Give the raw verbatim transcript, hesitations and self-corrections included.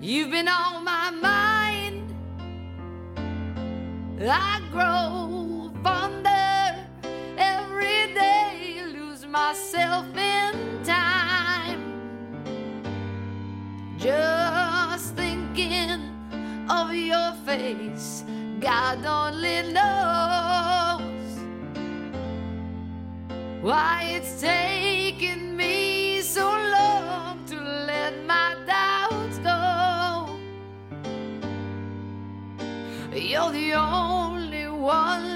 You've been on my mind. I grow fonder every day, lose myself in time. Just thinking of your face, God only knows why it's taken me so long to let my doubts go. You're the only one